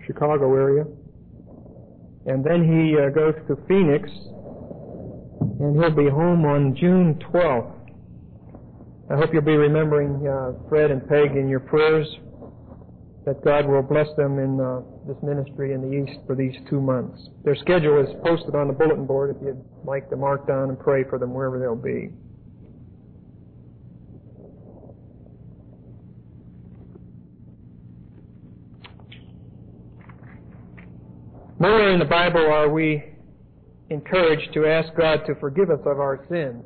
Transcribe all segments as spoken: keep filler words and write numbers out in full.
Chicago area. And then he uh, goes to Phoenix, and he'll be home on June twelfth. I hope you'll be remembering uh, Fred and Peg in your prayers, that God will bless them in uh, this ministry in the East for these two months. Their schedule is posted on the bulletin board if you'd like to mark down and pray for them wherever they'll be. Nowhere in the Bible are we encouraged to ask God to forgive us of our sins.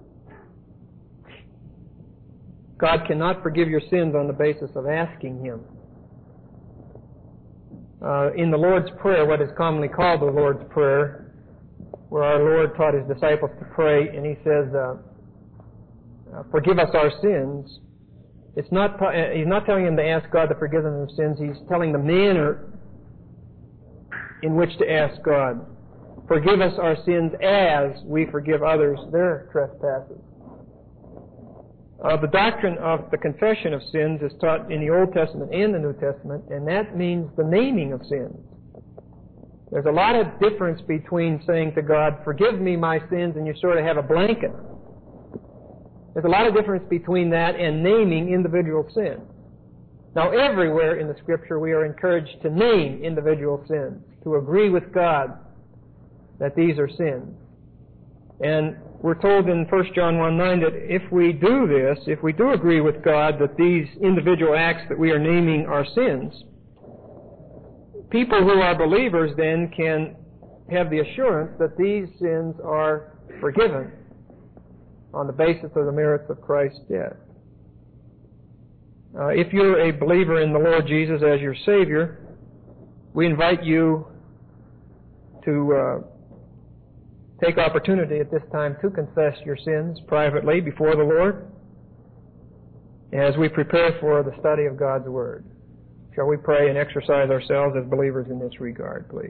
God cannot forgive your sins on the basis of asking Him. Uh, in the Lord's Prayer, what is commonly called the Lord's Prayer, where our Lord taught His disciples to pray, and He says, uh, uh, forgive us our sins. It's not, uh, He's not telling them to ask God to forgive them of sins. He's telling the manner in which to ask God. Forgive us our sins as we forgive others their trespasses. Uh, the doctrine of the confession of sins is taught in the Old Testament and the New Testament, and that means the naming of sins. There's a lot of difference between saying to God, forgive me my sins, and you sort of have a blanket. There's a lot of difference between that and naming individual sins. Now, everywhere in the Scripture we are encouraged to name individual sins, to agree with God that these are sins. And we're told in First John one nine that if we do this, if we do agree with God that these individual acts that we are naming are sins, people who are believers then can have the assurance that these sins are forgiven on the basis of the merits of Christ's death. Uh, if you're a believer in the Lord Jesus as your Savior, we invite you to uh, take opportunity at this time to confess your sins privately before the Lord as we prepare for the study of God's Word. Shall we pray and exercise ourselves as believers in this regard, please?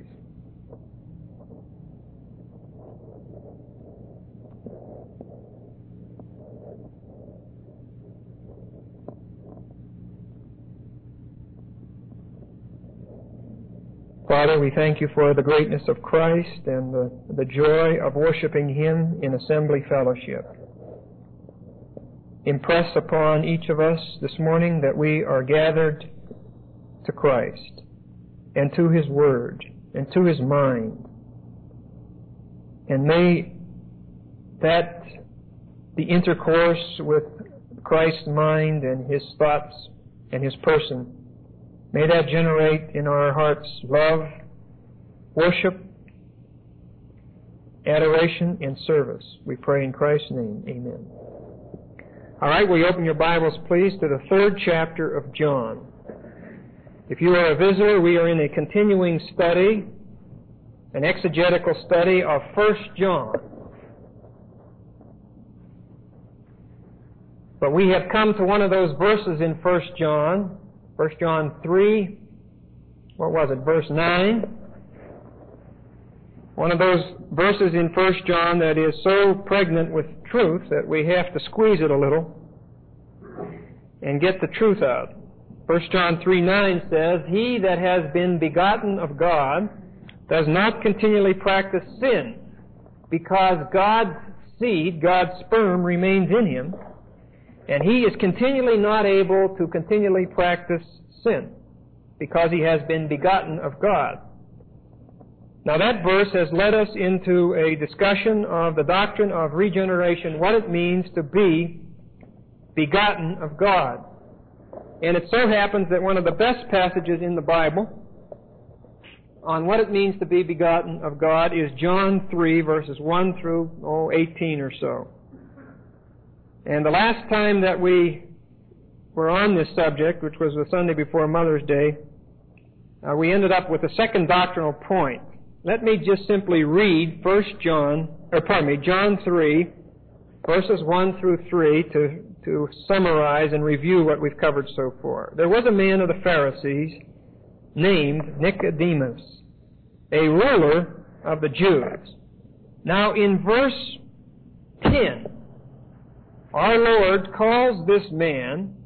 Father, we thank you for the greatness of Christ and the, the joy of worshiping Him in assembly fellowship. Impress upon each of us this morning that we are gathered to Christ and to His Word and to His mind. And may that, the intercourse with Christ's mind and His thoughts and His person, may that generate in our hearts love, worship, adoration, and service. We pray in Christ's name. Amen. All right, will you open your Bibles, please, to the third chapter of John. If you are a visitor, we are in a continuing study, an exegetical study of First John. But we have come to one of those verses in First John, First John three, what was it, verse nine? One of those verses in First John that is so pregnant with truth that we have to squeeze it a little and get the truth out. First John three nine says, He that has been begotten of God does not continually practice sin, because God's seed, God's sperm, remains in him, and he is continually not able to continually practice sin, because he has been begotten of God. Now that verse has led us into a discussion of the doctrine of regeneration, what it means to be begotten of God. And it so happens that one of the best passages in the Bible on what it means to be begotten of God is John three, verses one through oh, eighteen or so. And the last time that we were on this subject, which was the Sunday before Mother's Day, uh, we ended up with a second doctrinal point. Let me just simply read First John, or pardon me, John three, verses one through three to, to summarize and review what we've covered so far. There was a man of the Pharisees named Nicodemus, a ruler of the Jews. Now in verse ten, our Lord calls this man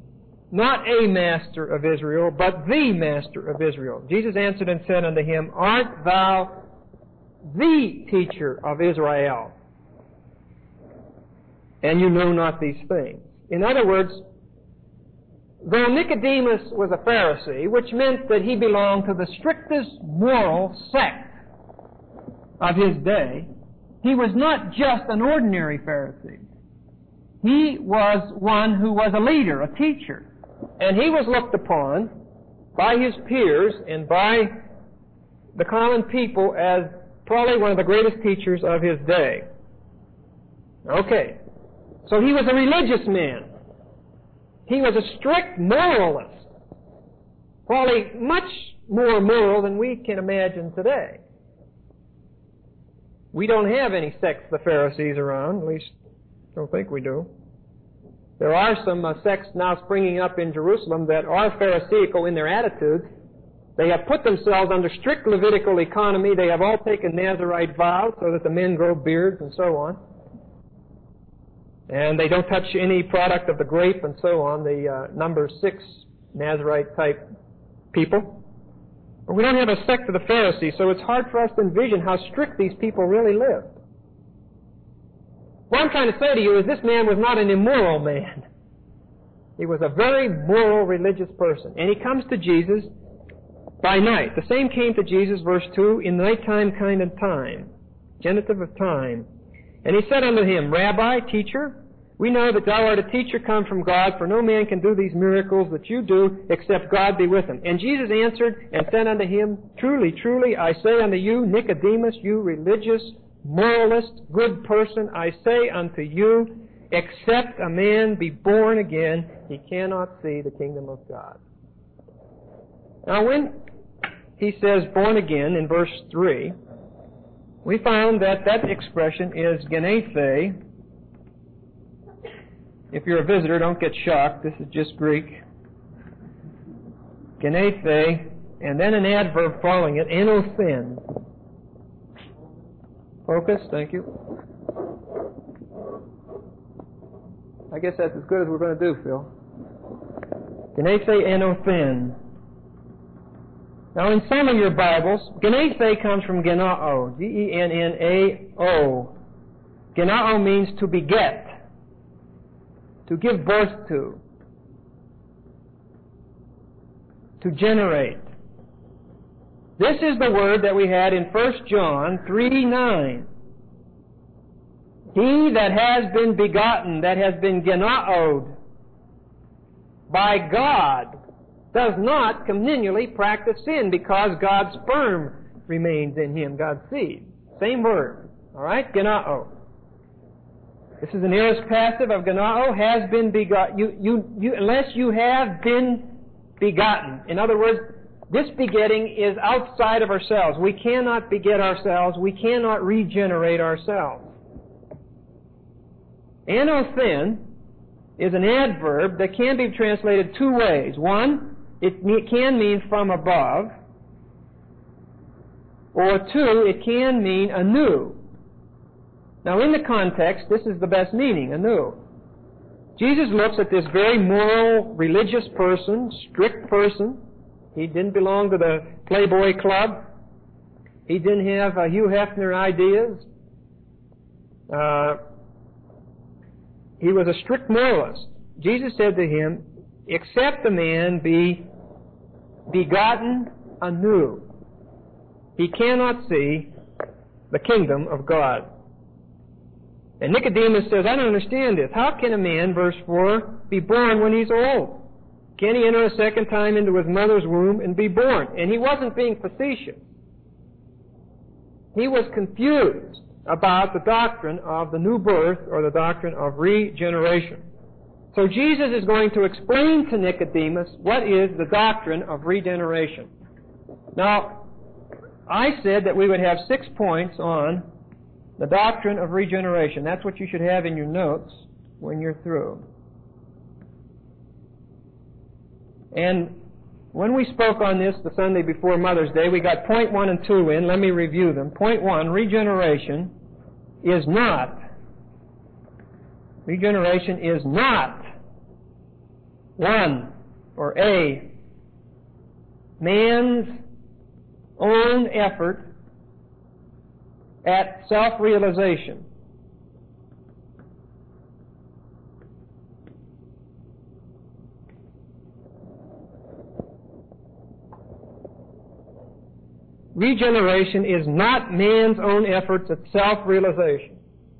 not a master of Israel, but the master of Israel. Jesus answered and said unto him, Art thou the teacher of Israel? And you know not these things. In other words, though Nicodemus was a Pharisee, which meant that he belonged to the strictest moral sect of his day, he was not just an ordinary Pharisee. He was one who was a leader, a teacher. And he was looked upon by his peers and by the common people as probably one of the greatest teachers of his day. Okay. So he was a religious man. He was a strict moralist. Probably much more moral than we can imagine today. We don't have any sects of the Pharisees around, at least I don't think we do. There are some uh, sects now springing up in Jerusalem that are Pharisaical in their attitudes. They have put themselves under strict Levitical economy. They have all taken Nazirite vows so that the men grow beards and so on. And they don't touch any product of the grape and so on, the uh, number six Nazirite type people. But we don't have a sect of the Pharisees, so it's hard for us to envision how strict these people really lived. What I'm trying to say to you is this man was not an immoral man. He was a very moral religious person. And he comes to Jesus by night. The same came to Jesus, verse two, in nighttime kind of time, genitive of time. And he said unto him, Rabbi, teacher, we know that thou art a teacher come from God, for no man can do these miracles that you do, except God be with him. And Jesus answered and said unto him, Truly, truly, I say unto you, Nicodemus, you religious, moralist, good person, I say unto you, except a man be born again, he cannot see the kingdom of God. Now when he says born again in verse three, we found that that expression is genethe. If you're a visitor, don't get shocked. This is just Greek. Genethe, and then an adverb following it, enothen. Focus, thank you. I guess that's as good as we're going to do, Phil. Genethe enothen. Now, in some of your Bibles, genethe comes from genao, G E N N A O. Genao means to beget, to give birth to, to generate. This is the word that we had in First John three nine. He that has been begotten, that has been genaoed by God, does not continually practice sin because God's sperm remains in him, God's seed. Same word. All right? Genao. This is an aorist passive of genao, has been begotten. You, you, you, unless you have been begotten. In other words, this begetting is outside of ourselves. We cannot beget ourselves. We cannot regenerate ourselves. Anothen is an adverb that can be translated two ways. One, it can mean from above. Or two, it can mean anew. Now in the context, this is the best meaning, anew. Jesus looks at this very moral, religious person, strict person. He didn't belong to the Playboy Club. He didn't have uh, Hugh Hefner ideas. Uh, he was a strict moralist. Jesus said to him, except a man be begotten anew, he cannot see the kingdom of God. And Nicodemus says, I don't understand this. How can a man, verse four, be born when he's old? Can he enter a second time into his mother's womb and be born? And he wasn't being facetious. He was confused about the doctrine of the new birth or the doctrine of regeneration. So Jesus is going to explain to Nicodemus what is the doctrine of regeneration. Now, I said that we would have six points on the doctrine of regeneration. That's what you should have in your notes when you're through. And when we spoke on this the Sunday before Mother's Day, we got point one and two in. Let me review them. Point one, regeneration is not, regeneration is not, one, or A, man's own effort at self-realization. Regeneration is not man's own efforts at self-realization.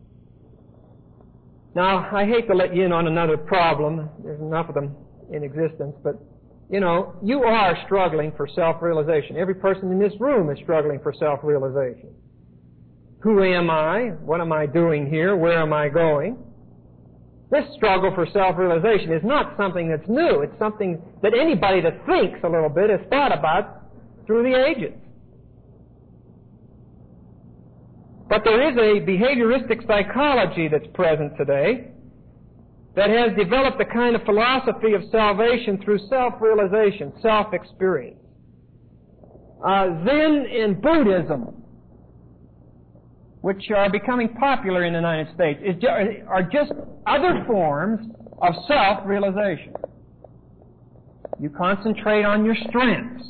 Now, I hate to let you in on another problem. There's enough of them in existence, but, you know, you are struggling for self-realization. Every person in this room is struggling for self-realization. Who am I? What am I doing here? Where am I going? This struggle for self-realization is not something that's new. It's something that anybody that thinks a little bit has thought about through the ages. But there is a behavioristic psychology that's present today that has developed a kind of philosophy of salvation through self-realization, self-experience. Uh, Zen and Buddhism, which are becoming popular in the United States, is ju- are just other forms of self-realization. You concentrate on your strengths.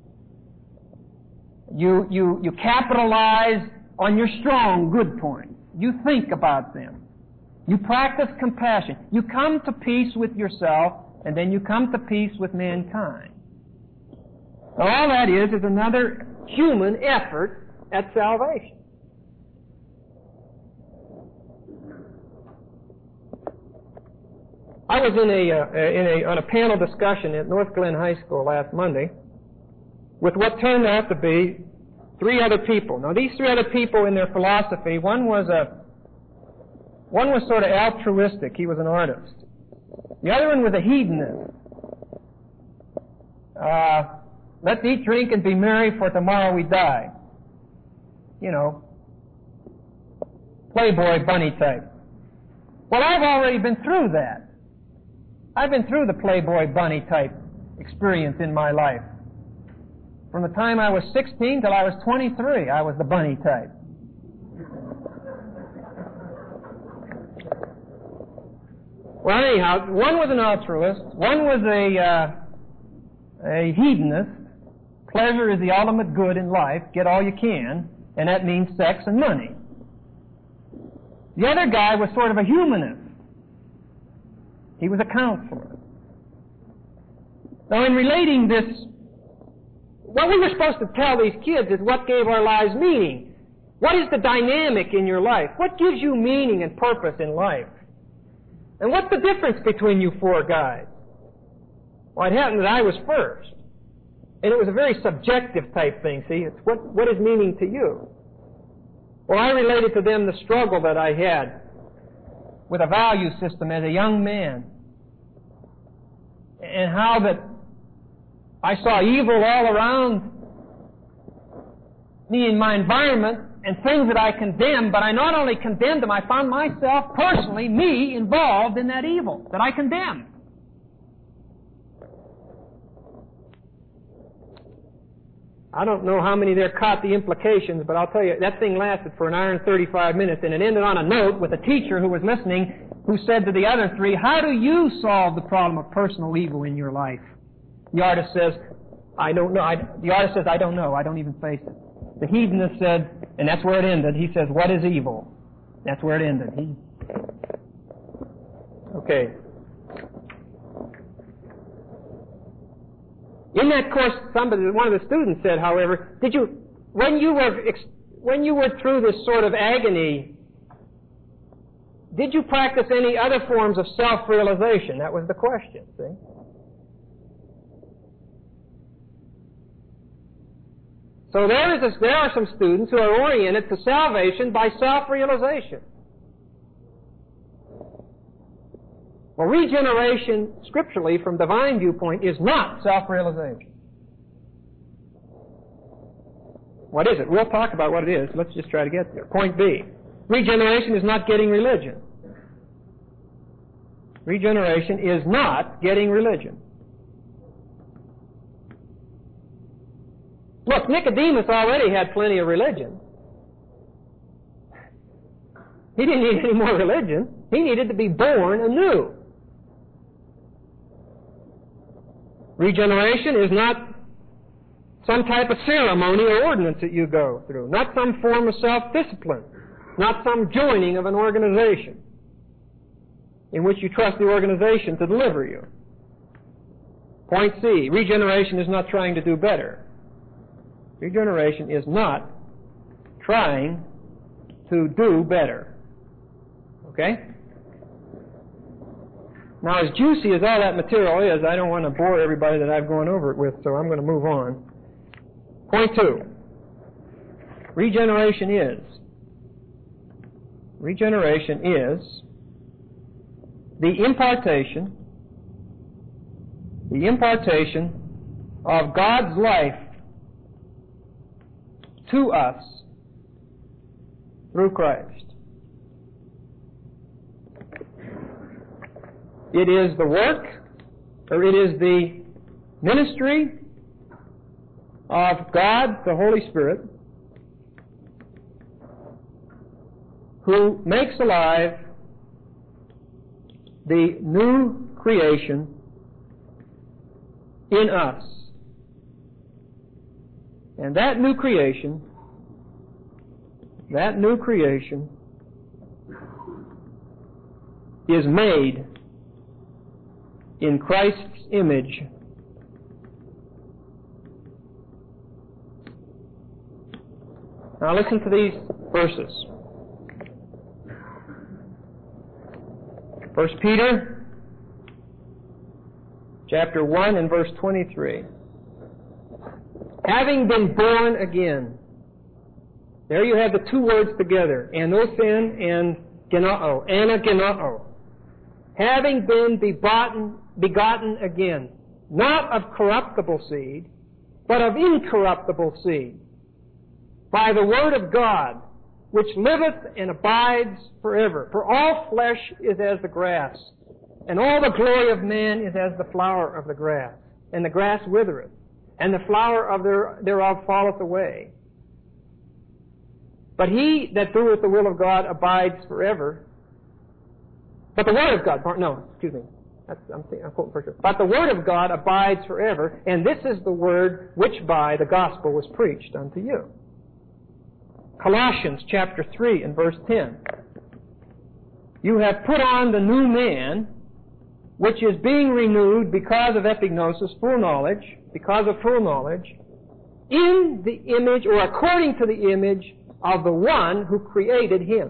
You, you, you capitalize on your strong, good points. You think about them. You practice compassion. You come to peace with yourself, and then you come to peace with mankind. Now, all that is is another human effort at salvation. I was in a, uh, in a on a panel discussion at North Glen High School last Monday with what turned out to be three other people. Now, these three other people in their philosophy, one was a, one was sort of altruistic. He was an artist. The other one was a hedonist. Uh, let's eat, drink, and be merry, for tomorrow we die. You know, Playboy bunny type. Well, I've already been through that. I've been through the Playboy bunny type experience in my life. From the time I was sixteen till I was twenty-three, I was the bunny type. Well, anyhow, one was an altruist, one was a uh, a hedonist. Pleasure is the ultimate good in life. Get all you can, and that means sex and money. The other guy was sort of a humanist. He was a counselor. Now, in relating this, what we were supposed to tell these kids is what gave our lives meaning. What is the dynamic in your life? What gives you meaning and purpose in life? And what's the difference between you four guys? Well, it happened that I was first. And it was a very subjective type thing, see? It's what, what is meaning to you? Well, I related to them the struggle that I had with a value system as a young man. And how that I saw evil all around me in my environment and things that I condemned, but I not only condemned them, I found myself personally, me, involved in that evil that I condemned. I don't know how many there caught the implications, but I'll tell you, that thing lasted for an hour and thirty-five minutes, and it ended on a note with a teacher who was listening who said to the other three, how do you solve the problem of personal evil in your life? The artist says, I don't know. I, the artist says, I don't know. I don't even face it. The hedonist said, and that's where it ended, he says, what is evil? That's where it ended. He... Okay. In that course, somebody, one of the students said, however, did you, when you were, when you were through this sort of agony, did you practice any other forms of self-realization? That was the question, see? So there, is a, there are some students who are oriented to salvation by self-realization. Well, regeneration, scripturally, from divine viewpoint, is not self-realization. What is it? We'll talk about what it is. Let's just try to get there. Point B. Regeneration is not getting religion. Regeneration is not getting religion. Look, Nicodemus already had plenty of religion. He didn't need any more religion. He needed to be born anew. Regeneration is not some type of ceremony or ordinance that you go through, not some form of self-discipline, not some joining of an organization in which you trust the organization to deliver you. Point C, regeneration is not trying to do better. Regeneration is not trying to do better. Okay? Now, as juicy as all that material is, I don't want to bore everybody that I've gone over it with, so I'm going to move on. Point two. Regeneration is. Regeneration is the impartation, the impartation of God's life to us through Christ. It is the work, or it is the ministry of God, the Holy Spirit, who makes alive the new creation in us. And that new creation, that new creation is made in Christ's image. Now listen to these verses. First Peter chapter one and verse twenty-three. Having been born again. There you have the two words together, anothen and genao, anagenao. Having been begotten, begotten again, not of corruptible seed, but of incorruptible seed, by the word of God, which liveth and abides forever. For all flesh is as the grass, and all the glory of man is as the flower of the grass. And the grass withereth, and the flower of their, thereof falleth away. But he that doeth the will of God abides forever. But the word of God, no, excuse me, That's, I'm, I'm quoting for sure. But the word of God abides forever, and this is the word which by the gospel was preached unto you. Colossians chapter three and verse ten. You have put on the new man, which is being renewed because of epignosis, full knowledge, because of full knowledge, in the image, or according to the image, of the one who created him.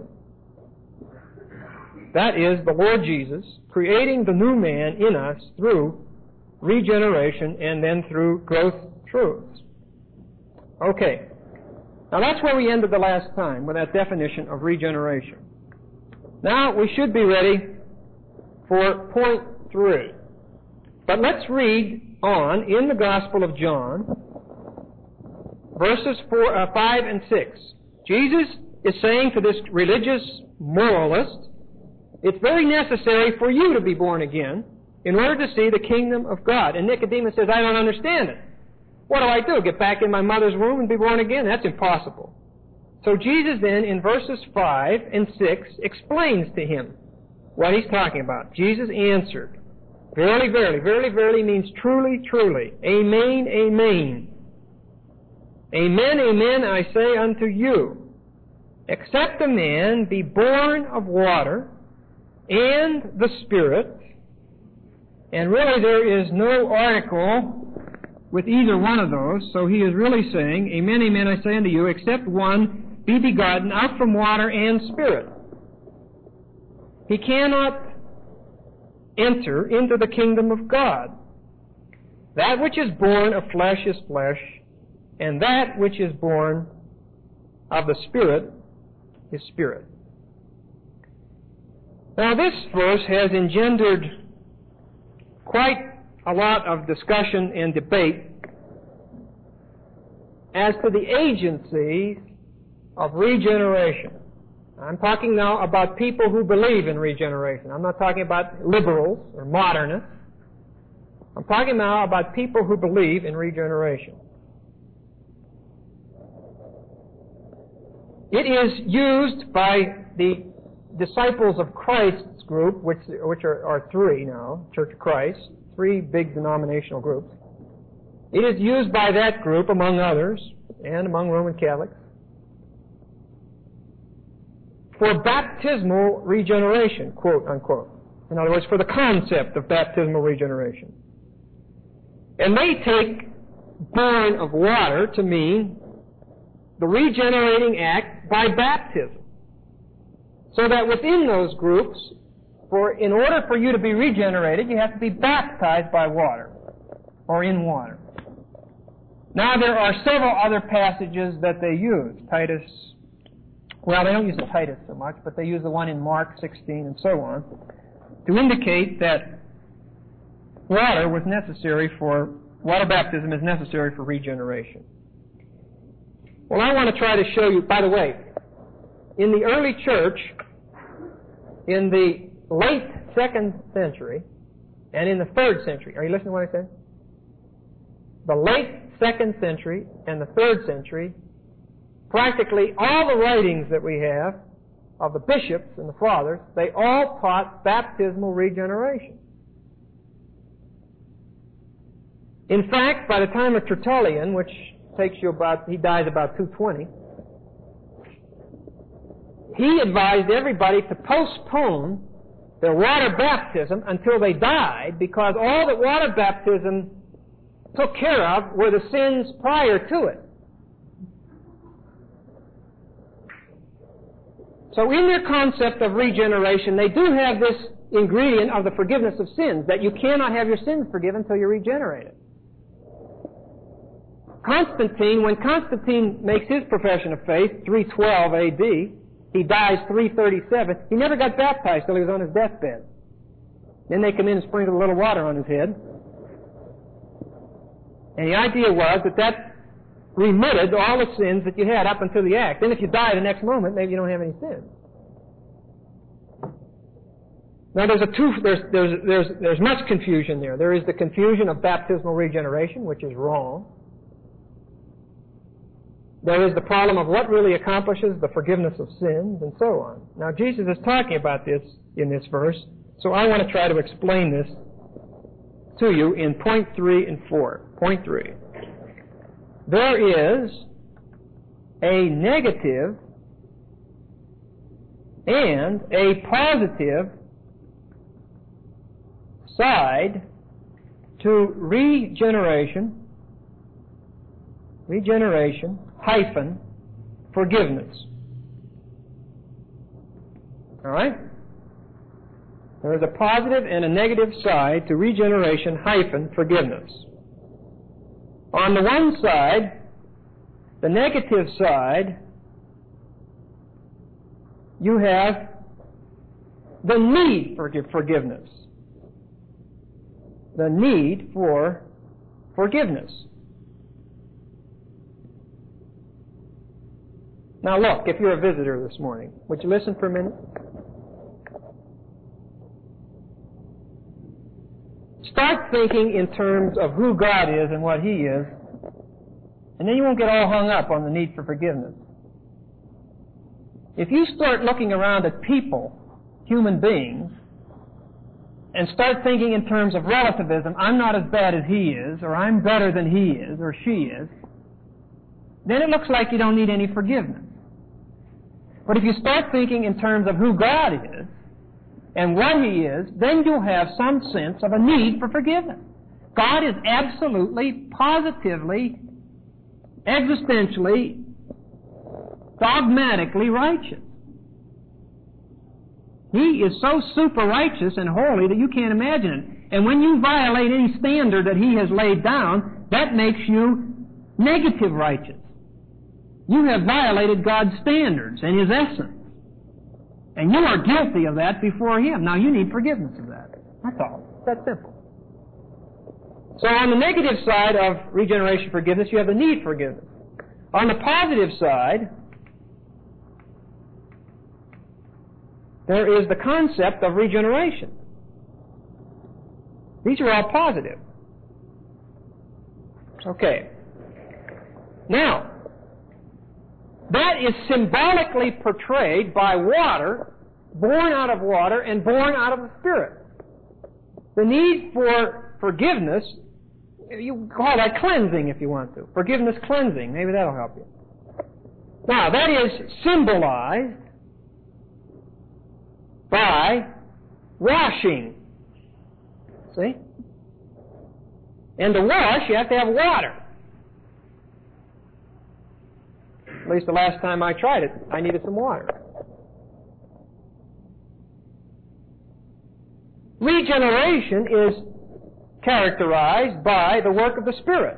That is the Lord Jesus, creating the new man in us through regeneration and then through growth truths. Okay. Now that's where we ended the last time, with that definition of regeneration. Now we should be ready for point three. But let's read on in the Gospel of John, verses four, uh, five and six. Jesus is saying to this religious moralist, it's very necessary for you to be born again in order to see the kingdom of God. And Nicodemus says, I don't understand it. What do I do? Get back in my mother's womb and be born again? That's impossible. So Jesus then, in verses five and six, explains to him what he's talking about. Jesus answered, Verily, verily, verily, verily means truly, truly. Amen, amen. Amen, amen, I say unto you, except a man be born of water and the Spirit, and really there is no article with either one of those, so he is really saying, Amen, amen, I say unto you, except one be begotten out from water and Spirit. He cannot enter into the kingdom of God. That which is born of flesh is flesh, and that which is born of the Spirit is spirit. Now this verse has engendered quite a lot of discussion and debate as to the agency of regeneration. I'm talking now about people who believe in regeneration. I'm not talking about liberals or modernists. I'm talking now about people who believe in regeneration. It is used by the disciples of Christ's group, which, which are, are three now, Church of Christ, three big denominational groups. It is used by that group, among others, and among Roman Catholics, for baptismal regeneration, quote unquote. In other words, for the concept of baptismal regeneration. And they take born of water to mean the regenerating act by baptism. So that within those groups, for in order for you to be regenerated, you have to be baptized by water, or in water. Now there are several other passages that they use. Titus, well, they don't use the Titus so much, but they use the one in Mark sixteen and so on, to indicate that water was necessary for, water baptism is necessary for regeneration. Well, I want to try to show you, by the way, in the early church, in the late second century, and in the third century, are you listening to what I said? The late second century and the third century, practically all the writings that we have of the bishops and the fathers, they all taught baptismal regeneration. In fact, by the time of Tertullian, which takes you about, he dies about two twenty, he advised everybody to postpone their water baptism until they died, because all that water baptism took care of were the sins prior to it. So in their concept of regeneration, they do have this ingredient of the forgiveness of sins, that you cannot have your sins forgiven until you're regenerated. Constantine, when Constantine makes his profession of faith, three twelve A D, he dies three thirty-seven, he never got baptized till he was on his deathbed. Then they come in and sprinkle a little water on his head. And the idea was that that remitted all the sins that you had up until the act. Then if you die the next moment, maybe you don't have any sins. Now there's a two, there's, there's, there's, there's much confusion there. There is the confusion of baptismal regeneration, which is wrong. There is the problem of what really accomplishes the forgiveness of sins, and so on. Now Jesus is talking about this in this verse, so I want to try to explain this to you in point three and four. Point three. There is a negative and a positive side to regeneration, regeneration hyphen forgiveness. All right? There is a positive and a negative side to regeneration hyphen forgiveness. On the one side, the negative side, you have the need for forgiveness. The need for forgiveness. Now look, if you're a visitor this morning, would you listen for a minute? Start thinking in terms of who God is and what He is, and then you won't get all hung up on the need for forgiveness. If you start looking around at people, human beings, and start thinking in terms of relativism, I'm not as bad as he is, or I'm better than he is, or she is, then it looks like you don't need any forgiveness. But if you start thinking in terms of who God is, and what He is, then you'll have some sense of a need for forgiveness. God is absolutely, positively, existentially, dogmatically righteous. He is so super righteous and holy that you can't imagine it. And when you violate any standard that He has laid down, that makes you negative righteous. You have violated God's standards and His essence. And you are guilty of that before Him. Now you need forgiveness of that. That's all. It's that simple. So on the negative side of regeneration forgiveness, you have the need for forgiveness. On the positive side, there is the concept of regeneration. These are all positive. Okay. Now, that is symbolically portrayed by water, born out of water and born out of the Spirit. The need for forgiveness, you call that cleansing if you want to. Forgiveness cleansing. Maybe that'll help you. Now, that is symbolized by washing. See? And to wash, you have to have water. At least the last time I tried it, I needed some water. Regeneration is characterized by the work of the Spirit.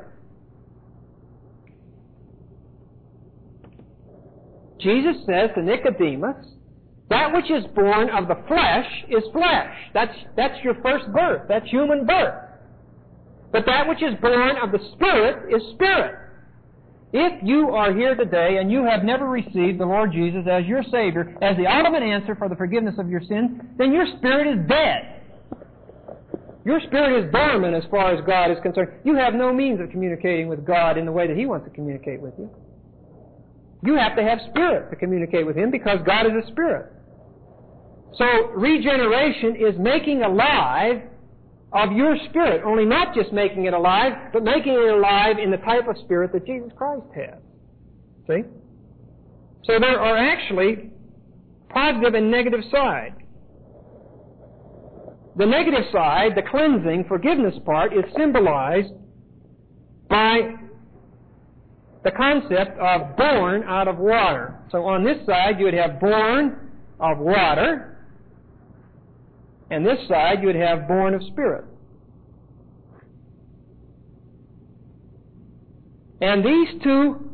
Jesus says to Nicodemus, that which is born of the flesh is flesh. That's, that's your first birth. That's human birth. But that which is born of the Spirit is spirit. If you are here today and you have never received the Lord Jesus as your Savior, as the ultimate answer for the forgiveness of your sins, then your spirit is dead. Your spirit is dormant as far as God is concerned. You have no means of communicating with God in the way that He wants to communicate with you. You have to have spirit to communicate with Him because God is a spirit. So regeneration is making alive of your spirit, only not just making it alive, but making it alive in the type of spirit that Jesus Christ has. See? So there are actually positive and negative sides. The negative side, the cleansing, forgiveness part, is symbolized by the concept of born out of water. So on this side, you would have born of water, and this side, you would have born of Spirit. And these two,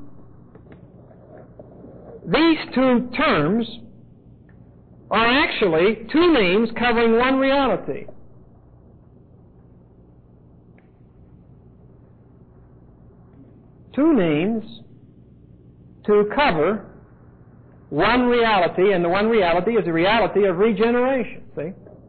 these two terms are actually two names covering one reality. Two names to cover one reality, and the one reality is the reality of regeneration, see?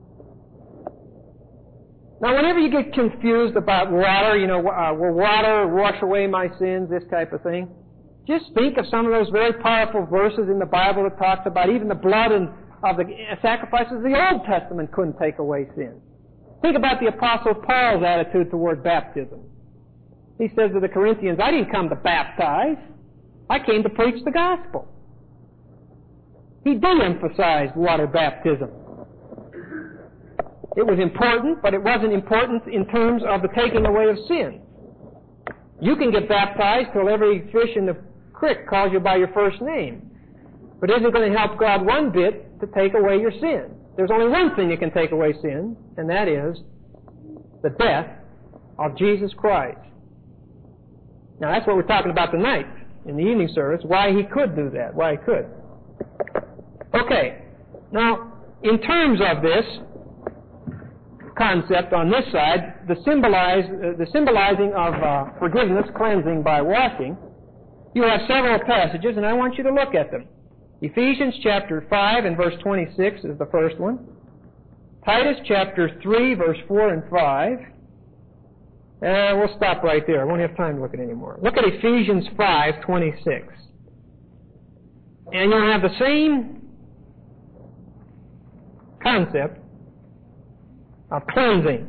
Now, whenever you get confused about water, you know, uh, will water wash away my sins, this type of thing, just think of some of those very powerful verses in the Bible that talks about even the blood and of the sacrifices of the Old Testament couldn't take away sin. Think about the Apostle Paul's attitude toward baptism. He says to the Corinthians, I didn't come to baptize. I came to preach the gospel. He de-emphasized water baptism. It was important, but it wasn't important in terms of the taking away of sin. You can get baptized till every fish in the creek calls you by your first name. But it isn't going to help God one bit to take away your sin. There's only one thing that can take away sin, and that is the death of Jesus Christ. Now, that's what we're talking about tonight in the evening service, why He could do that, why He could. Okay. Now, in terms of this concept on this side, the, symbolize, uh, the symbolizing of uh, forgiveness, cleansing by washing, you have several passages, and I want you to look at them. Ephesians chapter five and verse twenty-six is the first one. Titus chapter three, verse four and five. Uh, we'll stop right there. I won't have time to look at it anymore. Look at Ephesians five, twenty-six. And you'll have the same concept of cleansing.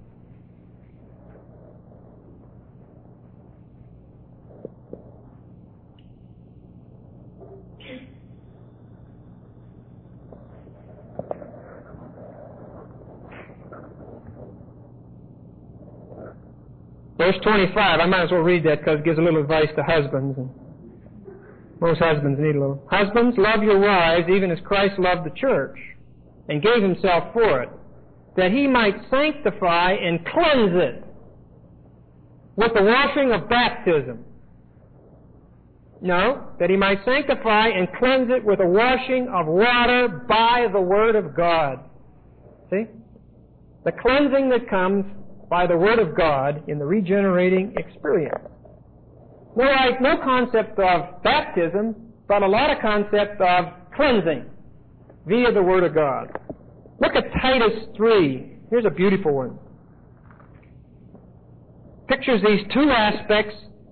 Verse twenty-five, I might as well read that because it gives a little advice to husbands. And most husbands need a little. Husbands, love your wives even as Christ loved the church and gave Himself for it, that He might sanctify and cleanse it with the washing of baptism. No, that He might sanctify and cleanse it with a washing of water by the Word of God. See? The cleansing that comes by the Word of God in the regenerating experience. No, like, no concept of baptism, but a lot of concept of cleansing via the Word of God. Look at Titus three. Here's a beautiful one. Pictures these two aspects,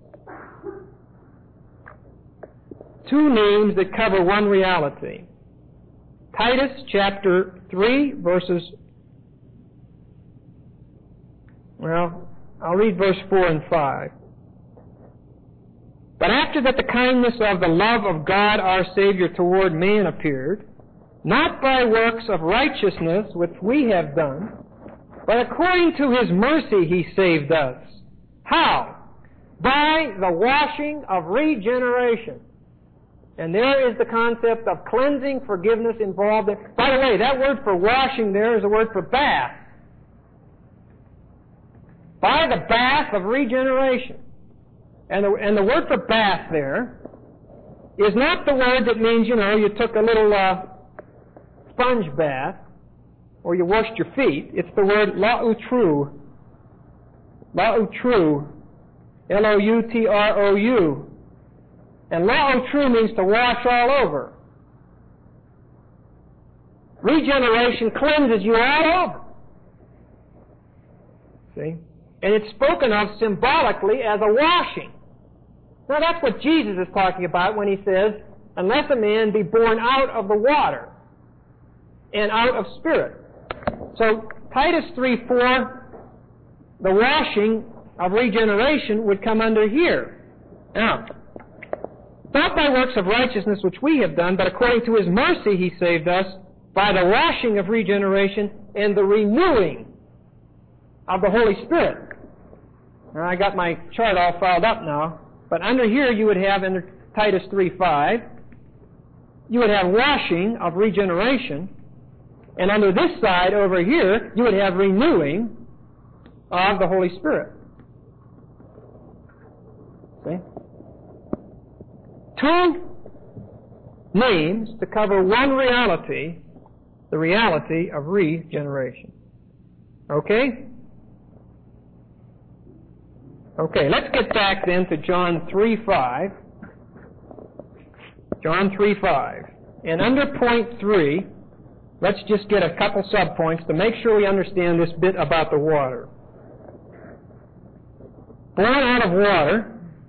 two names that cover one reality. Titus chapter three, verses Well, I'll read verse four and five. But after that the kindness of the love of God our Savior toward man appeared, not by works of righteousness which we have done, but according to His mercy He saved us. How? By the washing of regeneration. And there is the concept of cleansing, forgiveness involved in. By the way, that word for washing there is a word for bath. By the bath of regeneration. And the, and the word for bath there is not the word that means, you know, you took a little uh, sponge bath or you washed your feet. It's the word lautru. Lautru. L O U T R O U. And lautru means to wash all over. Regeneration cleanses you all over. See? And it's spoken of symbolically as a washing. Now that's what Jesus is talking about when He says, unless a man be born out of the water and out of spirit. So Titus three four, the washing of regeneration would come under here. Now, not by works of righteousness which we have done, but according to His mercy He saved us by the washing of regeneration and the renewing of the Holy Spirit. Now, I got my chart all filed up now, but under here you would have, under Titus three five, you would have washing of regeneration, and under this side over here, you would have renewing of the Holy Spirit. See? Two names to cover one reality, the reality of regeneration. Okay? Okay, let's get back then to John three five. John three five. And under point three, let's just get a couple subpoints to make sure we understand this bit about the water. Born out of water.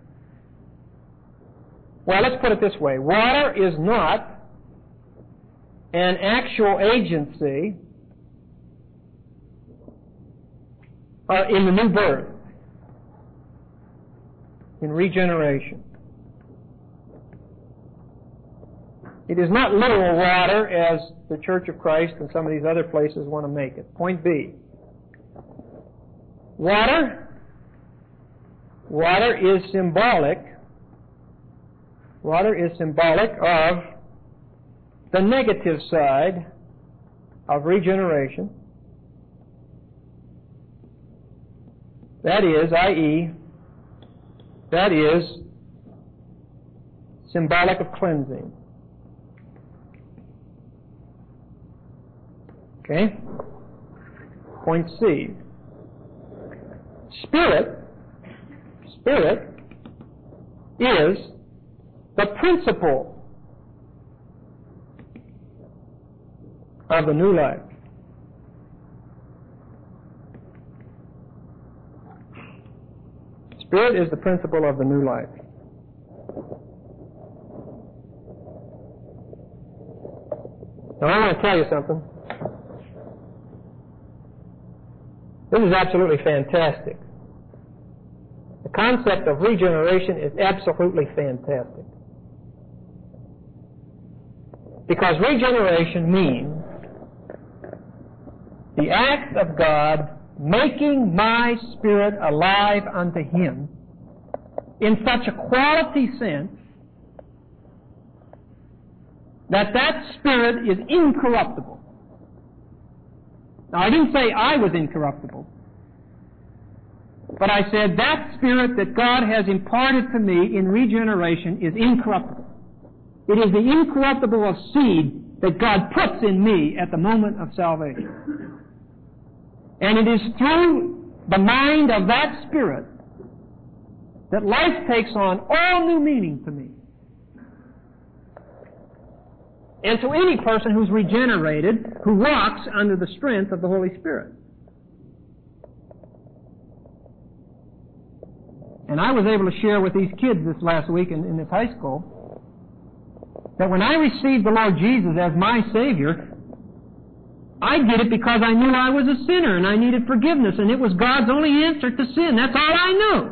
Well, let's put it this way. Water is not an actual agency uh, in the new birth, in regeneration. It is not literal water as the Church of Christ and some of these other places want to make it. Point B. Water, water is symbolic Water is symbolic of the negative side of regeneration. That is, that is, that is symbolic of cleansing. Okay? Point C. Spirit, Spirit is the principle of the new life. Spirit is the principle of the new life. Now I want to tell you something. This is absolutely fantastic. The concept of regeneration is absolutely fantastic. Because regeneration means the act of God making my spirit alive unto Him in such a quality sense that that spirit is incorruptible. Now, I didn't say I was incorruptible, but I said that spirit that God has imparted to me in regeneration is incorruptible. It is the incorruptible of seed that God puts in me at the moment of salvation. And it is through the mind of that Spirit that life takes on all new meaning to me. And to any person who's regenerated, who walks under the strength of the Holy Spirit. And I was able to share with these kids this last week in, in this high school that when I received the Lord Jesus as my Savior, I did it because I knew I was a sinner and I needed forgiveness, and it was God's only answer to sin. That's all I knew.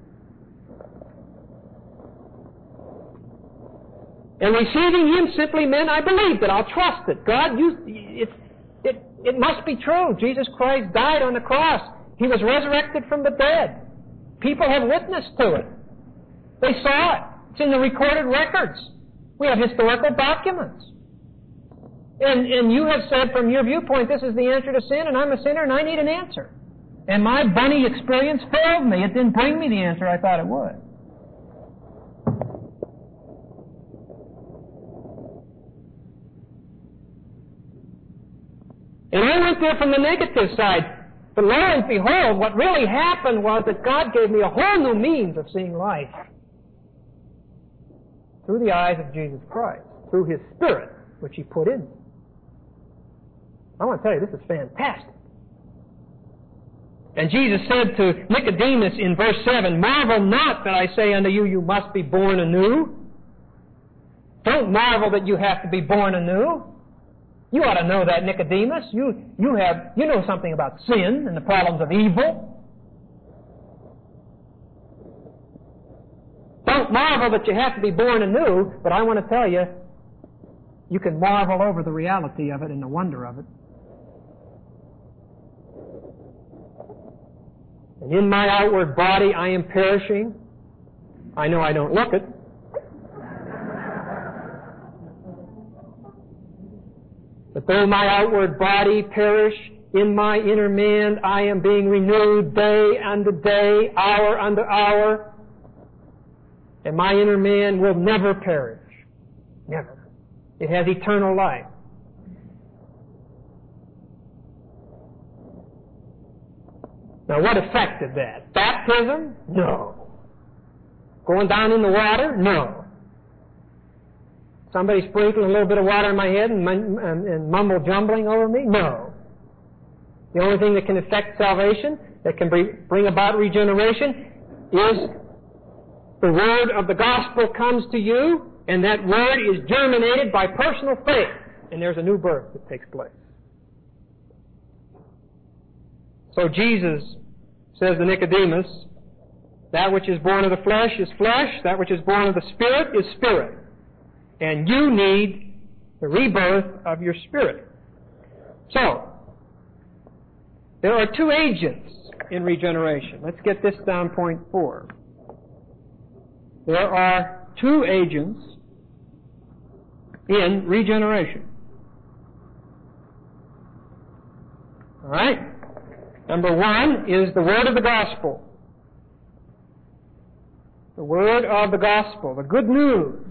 And receiving Him simply meant I believed it. I'll trust it. God, you, it, it, it must be true. Jesus Christ died on the cross. He was resurrected from the dead. People have witnessed to it. They saw it. It's in the recorded records. We have historical documents. And, and you have said from your viewpoint, this is the answer to sin, and I'm a sinner, and I need an answer. And my bunny experience failed me. It didn't bring me the answer I thought it would. And I went there from the negative side. But lo and behold, what really happened was that God gave me a whole new means of seeing life. Through the eyes of Jesus Christ. Through His Spirit, which He put in me. I want to tell you, this is fantastic. And Jesus said to Nicodemus in verse seven, "Marvel not that I say unto you, you must be born anew." Don't marvel that you have to be born anew. You ought to know that, Nicodemus. You, you, have, you know something about sin and the problems of evil. Don't marvel that you have to be born anew, but I want to tell you, you can marvel over the reality of it and the wonder of it. And in my outward body I am perishing. I know I don't look it. But though my outward body perish, in my inner man I am being renewed day unto day, hour unto hour. And my inner man will never perish. Never. It has eternal life. Now what affected that? Baptism? No. Going down in the water? No. Somebody sprinkling a little bit of water in my head and, and, and mumble jumbling over me? No. The only thing that can affect salvation, that can bring about regeneration, is the word of the gospel comes to you, and that word is germinated by personal faith, and there's a new birth that takes place. So Jesus says to Nicodemus, that which is born of the flesh is flesh, that which is born of the Spirit is spirit. And you need the rebirth of your spirit. So, there are two agents in regeneration. Let's get this down, point four. There are two agents in regeneration. All right? Number one is the word of the gospel. The word of the gospel, the good news.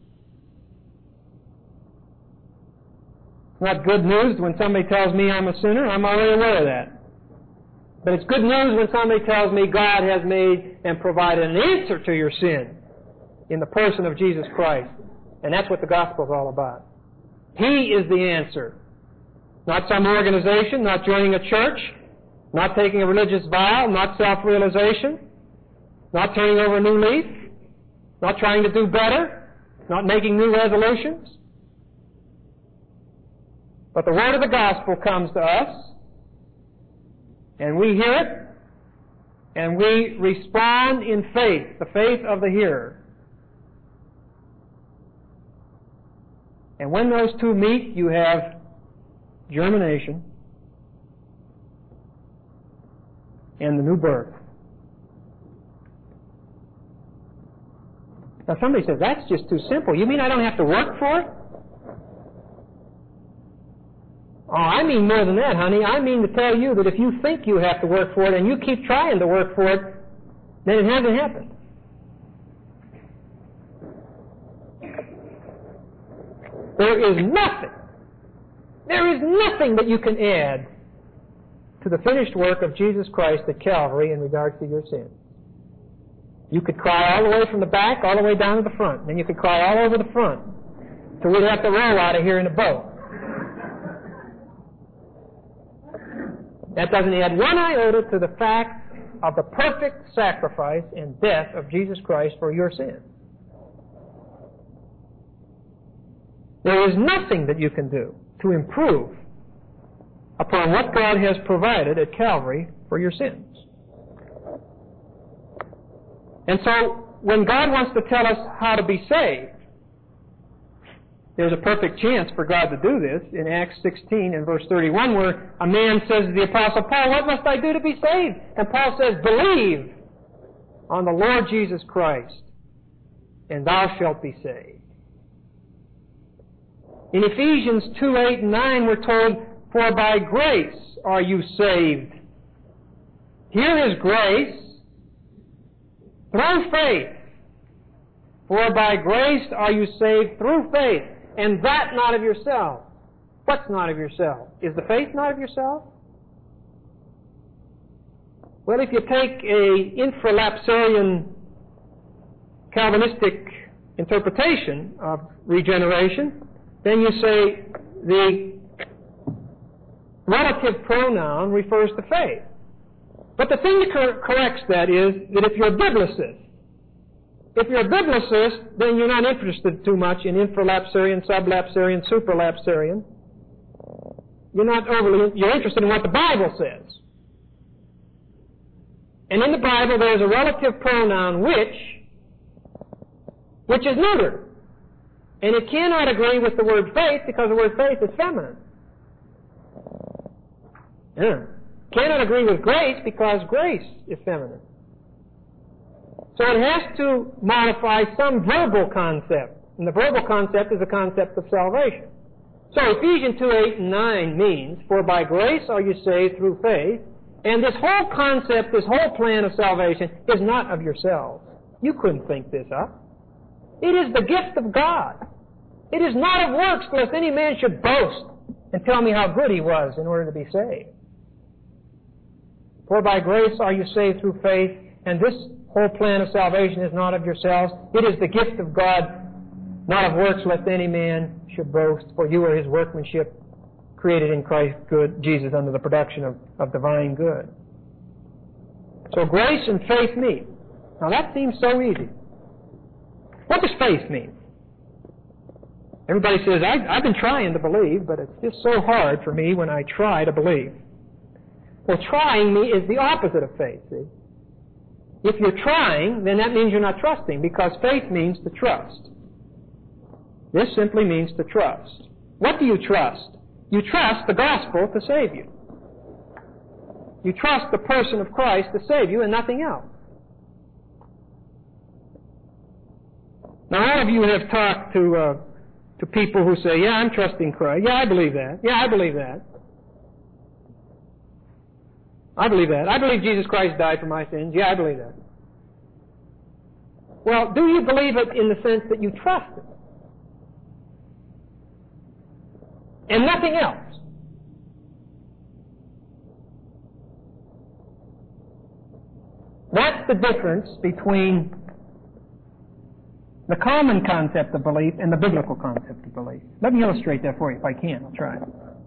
It's not good news when somebody tells me I'm a sinner. I'm already aware of that. But it's good news when somebody tells me God has made and provided an answer to your sin in the person of Jesus Christ. And that's what the gospel is all about. He is the answer. Not some organization, not joining a church, not taking a religious vow, not self-realization, not turning over a new leaf, not trying to do better, not making new resolutions. But the word of the gospel comes to us, and we hear it, and we respond in faith, the faith of the hearer. And when those two meet, you have germination and the new birth. Now somebody says, that's just too simple. You mean I don't have to work for it? Oh, I mean more than that, honey. I mean to tell you that if you think you have to work for it and you keep trying to work for it, then it hasn't happened. There is nothing, there is nothing that you can add to the finished work of Jesus Christ at Calvary in regards to your sins. You could cry all the way from the back, all the way down to the front. Then you could cry all over the front. So we'd have to roll out of here in a boat. That doesn't add one iota to the fact of the perfect sacrifice and death of Jesus Christ for your sins. There is nothing that you can do to improve upon what God has provided at Calvary for your sins. And so, when God wants to tell us how to be saved, there's a perfect chance for God to do this in Acts sixteen and verse thirty-one, where a man says to the Apostle Paul, "What must I do to be saved?" And Paul says, "Believe on the Lord Jesus Christ, and thou shalt be saved." In Ephesians two, eight, and nine, we're told, "For by grace are you saved." Here is grace through faith. For by grace are you saved through faith, and that not of yourself. What's not of yourself? Is the faith not of yourself? Well, if you take a infralapsarian Calvinistic interpretation of regeneration, then you say the relative pronoun refers to faith. But the thing that cor- corrects that is that if you're a biblicist, if you're a biblicist, then you're not interested too much in infralapsarian, sublapsarian, supralapsarian. You're not overly, you're interested in what the Bible says. And in the Bible there's a relative pronoun which, which is neuter. And it cannot agree with the word faith because the word faith is feminine. Yeah. Cannot agree with grace because grace is feminine. So it has to modify some verbal concept. And the verbal concept is the concept of salvation. So Ephesians two, eight, and nine means, "For by grace are you saved through faith." And this whole concept, this whole plan of salvation is not of yourselves. You couldn't think this up. It is the gift of God. It is not of works, lest any man should boast and tell me how good he was in order to be saved. For by grace are you saved through faith, and this whole plan of salvation is not of yourselves. It is the gift of God, not of works, lest any man should boast. For you are his workmanship, created in Christ good, Jesus under the production of, of divine good. So grace and faith meet. Now that seems so easy. What does faith mean? Everybody says, I, I've been trying to believe, but it's just so hard for me when I try to believe. Well, trying me is the opposite of faith, see? If you're trying, then that means you're not trusting, because faith means to trust. This simply means to trust. What do you trust? You trust the gospel to save you. You trust the person of Christ to save you and nothing else. Now, all of you have talked to uh, to people who say, yeah, I'm trusting Christ. Yeah, I believe that. Yeah, I believe that. I believe that. I believe Jesus Christ died for my sins. Yeah, I believe that. Well, do you believe it in the sense that you trust it? And nothing else? That's the difference between the common concept of belief and the biblical concept of belief. Let me illustrate that for you if I can. I'll try.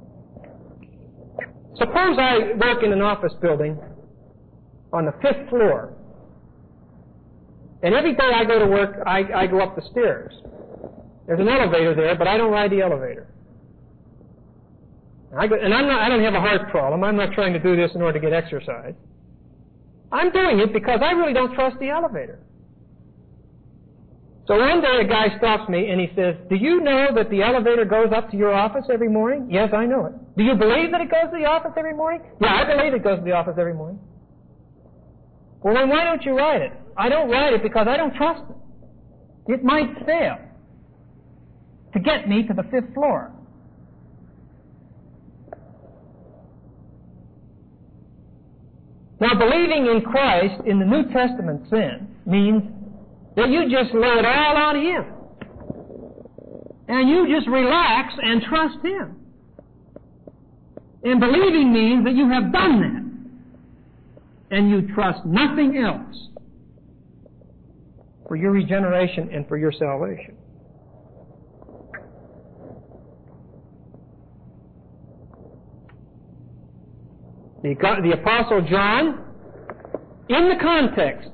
Suppose I work in an office building on the fifth floor, and every day I go to work, I, I go up the stairs. There's an elevator there, but I don't ride the elevator. I go, and I'm not, I don't have a heart problem. I'm not trying to do this in order to get exercise. I'm doing it because I really don't trust the elevator. So one day a guy stops me and he says, do you know that the elevator goes up to your office every morning? Yes, I know it. Do you believe that it goes to the office every morning? Yeah, I believe it goes to the office every morning. Well, then why don't you ride it? I don't ride it because I don't trust it. It might fail to get me to the fifth floor. Now, believing in Christ in the New Testament sense means that you just lay it all on Him. And you just relax and trust Him. And believing means that you have done that. And you trust nothing else for your regeneration and for your salvation. The, the Apostle John, in the context,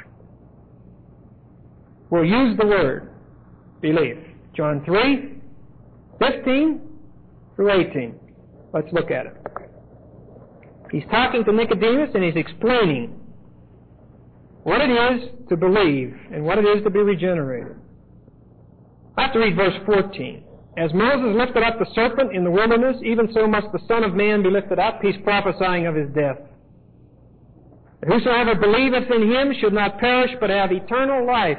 will use the word belief. John three, fifteen through eighteen. Let's look at it. He's talking to Nicodemus and he's explaining what it is to believe and what it is to be regenerated. I have to read verse fourteen. As Moses lifted up the serpent in the wilderness, even so must the Son of Man be lifted up. He's prophesying of his death. Whosoever believeth in him should not perish but have eternal life.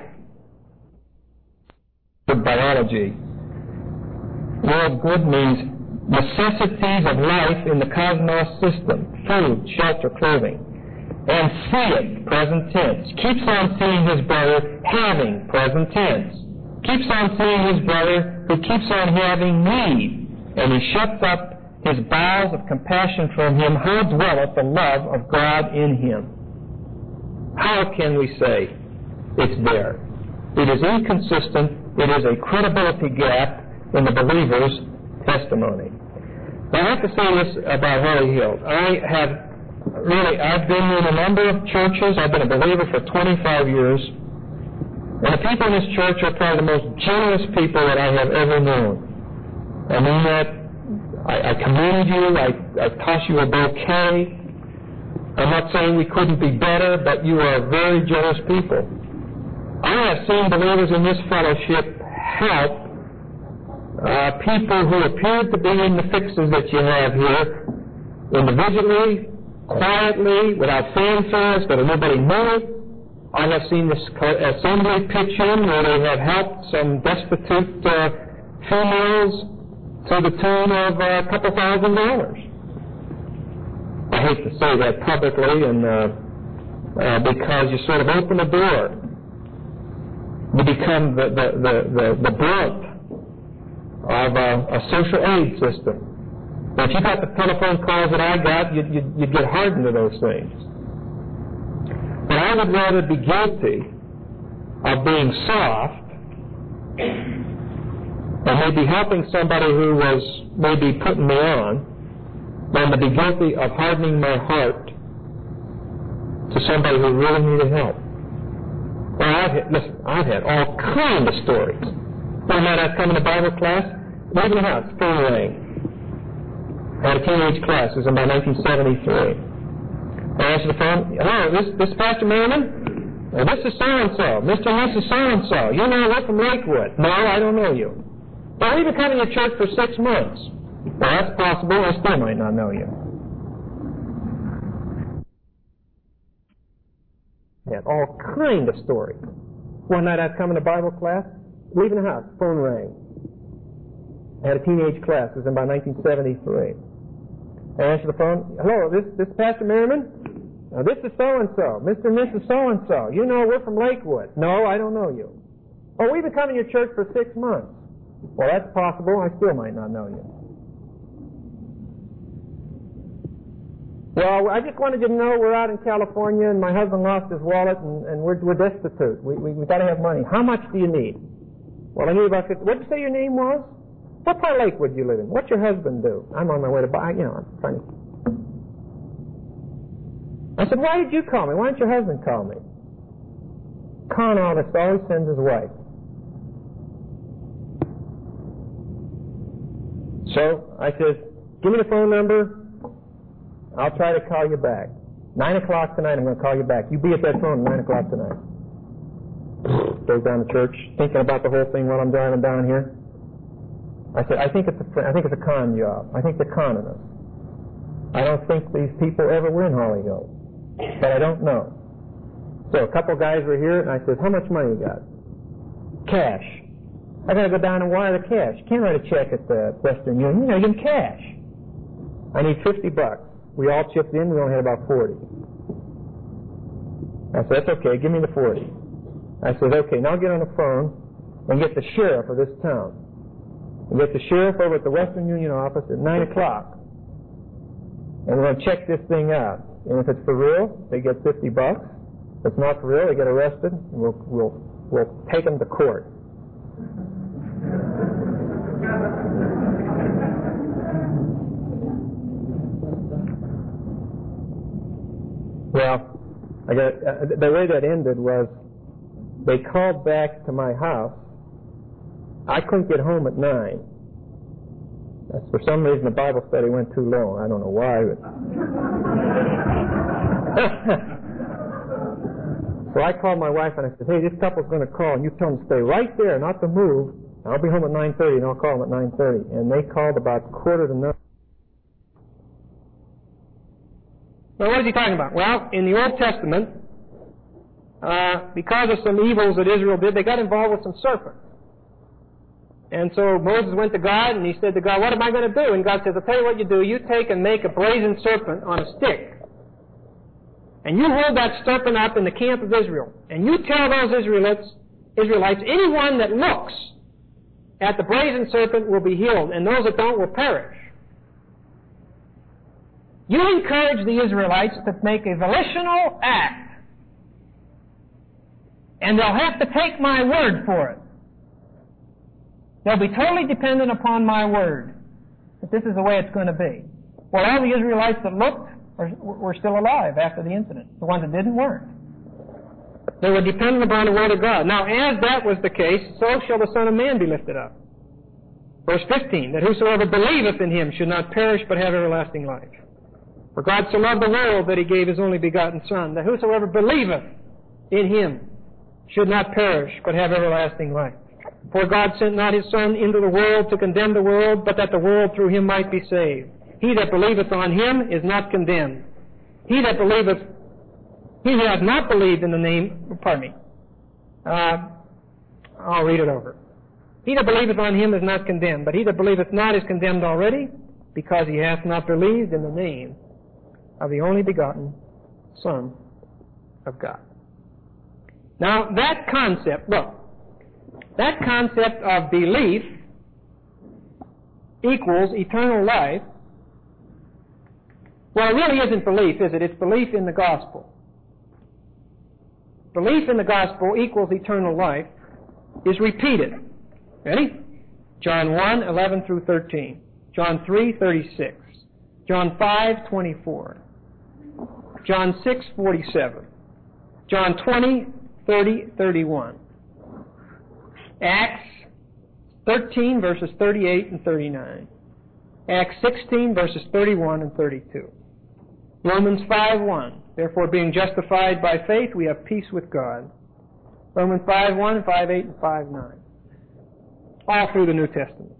Good biology. World good means necessities of life in the cosmos system. Food, shelter, clothing. And see it, present tense. Keeps on seeing his brother, having, present tense. Keeps on seeing his brother who keeps on having need. And he shuts up his bowels of compassion from him. How dwelleth the love of God in him? How can we say it's there? It is inconsistent. It is a credibility gap in the believer's testimony. Now, I have to say this about Holly Hill. I have really, I've been in a number of churches. I've been a believer for twenty-five years. And the people in this church are probably the most generous people that I have ever known. I mean that. I, I commend you. I, I toss you a bouquet. I'm not saying we couldn't be better, but you are very generous people. I have seen believers in this fellowship help uh, people who appeared to be in the fixes that you have here, individually, quietly, without fanfares, that nobody knows. I have seen this assembly pitch in where they have helped some destitute uh, females to the tune of uh, a couple thousand dollars. I hate to say that publicly, and uh, uh, because you sort of open the door. You become the, the, the, the, the brunt of a, a social aid system. Now, if you got the telephone calls that I got, you'd, you'd, you'd get hardened to those things. But I would rather be guilty of being soft and maybe helping somebody who was maybe putting me on than to be guilty of hardening my heart to somebody who really needed help. Well, I've had, listen, I've had all kinds of stories. One night I'd come into Bible class, leaving the house, phone rang. I had a teenage class, it was about nineteen seventy-three. I answered the phone, hello, this, this Pastor Merriman? Well, this is so-and-so, Mister and Missus So-and-so. You know, we're from Lakewood. No, I don't know you. Well, we've been coming to church for six months. Well, that's possible, I still might not know you. Had all kind of stories. One night I'd come into Bible class, leaving the house, phone rang. I had a teenage class, it was in about nineteen seventy-three. I answered the phone, hello, this this is Pastor Merriman? Now, this is so-and-so, Mister and Missus So-and-so. You know, we're from Lakewood. No, I don't know you. Oh, we've been coming to church for six months. Well, that's possible, I still might not know you. Well, I just wanted you to know we're out in California and my husband lost his wallet and, and we're, we're destitute. We, we, we've got to have money. How much do you need? Well, I need about fifty. What did you say your name was? What part of Lakewood do you live in? What's your husband do? I'm on my way to buy, you know, I'm trying to... I said, why did you call me? Why didn't your husband call me? Con artist always sends his wife. So I said, give me the phone number. I'll try to call you back. Nine o'clock tonight, I'm going to call you back. You be at that phone at nine o'clock tonight. Goes down to church, thinking about the whole thing while I'm driving down here. I said, I think it's a, I think it's a con job. I think they're conning us. I don't think these people ever were in Holly Hill, but I don't know. So a couple guys were here, and I said, how much money you got? Cash. I got to go down and wire the cash. You can't write a check at the Western Union. You know, you give them cash. I need fifty bucks. We all chipped in. We only had about forty. I said, that's okay. Give me the forty. I said, okay, now get on the phone and get the sheriff of this town. And get the sheriff over at the Western Union office at nine o'clock. And we're going to check this thing out. And if it's for real, they get fifty bucks. If it's not for real, they get arrested. And we'll, we'll, we'll take them to court. Well, I got, uh, the way that ended was they called back to my house. I couldn't get home at nine. That's for some reason the Bible study went too long. I don't know why. But So I called my wife and I said, hey, this couple's going to call, and you tell them to stay right there, not to move. I'll be home at nine thirty, and I'll call them at nine thirty. And they called about quarter to nine. Well, what is he talking about? Well, in the Old Testament, uh, because of some evils that Israel did, they got involved with some serpents. And so Moses went to God, and he said to God, what am I going to do? And God says, I'll tell you what you do. You take and make a brazen serpent on a stick. And you hold that serpent up in the camp of Israel. And you tell those Israelites, Israelites, anyone that looks at the brazen serpent will be healed, and those that don't will perish. You encourage the Israelites to make a volitional act. And they'll have to take my word for it. They'll be totally dependent upon my word that this is the way it's going to be. Well, all the Israelites that looked were, were still alive after the incident. The ones that didn't weren't. They were dependent upon the word of God. Now, as that was the case, so shall the Son of Man be lifted up. Verse fifteen, that whosoever believeth in him should not perish but have everlasting life. For God so loved the world that he gave his only begotten Son, that whosoever believeth in him should not perish but have everlasting life. For God sent not his Son into the world to condemn the world, but that the world through him might be saved. He that believeth on him is not condemned. He that believeth, he that hath not believed in the name, pardon me, uh, I'll read it over. He that believeth on him is not condemned, but he that believeth not is condemned already, because he hath not believed in the name of the only begotten Son of God. Now, that concept, look, that concept of belief equals eternal life, well, it really isn't belief, is it? It's belief in the gospel. Belief in the gospel equals eternal life is repeated. Ready? John one, eleven through thirteen. John three, thirty-six. John five, twenty-four. John six, forty-seven. John twenty, thirty, thirty-one. Acts thirteen, verses thirty-eight and thirty-nine. Acts sixteen, verses thirty-one and thirty-two. Romans five, one. Therefore, being justified by faith, we have peace with God. Romans five, one, five, eight, and five, nine. All through the New Testament.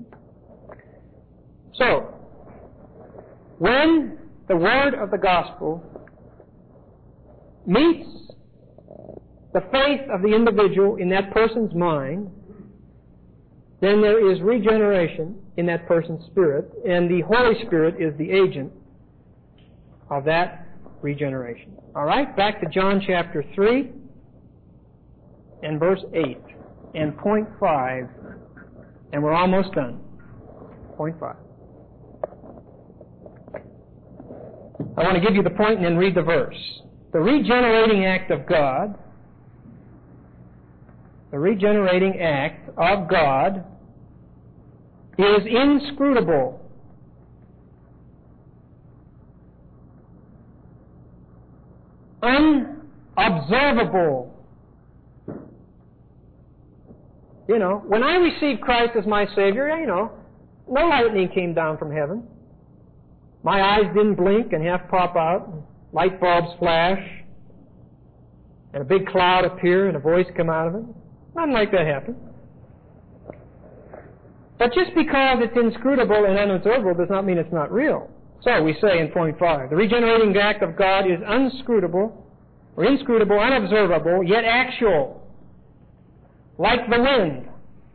So, when the word of the gospel meets the faith of the individual in that person's mind, then there is regeneration in that person's spirit, and the Holy Spirit is the agent of that regeneration. All right, back to John chapter three and verse eight and point five, and we're almost done. Point five. I want to give you the point and then read the verse. The regenerating act of God, the regenerating act of God is inscrutable. Unobservable. You know, when I received Christ as my Savior, you know, no lightning came down from heaven. My eyes didn't blink and half pop out, and light bulbs flash, and a big cloud appear and a voice come out of it. Nothing like that happened. But just because it's inscrutable and unobservable does not mean it's not real. So we say in point five, the regenerating act of God is unscrutable, or inscrutable, unobservable, yet actual, like the wind.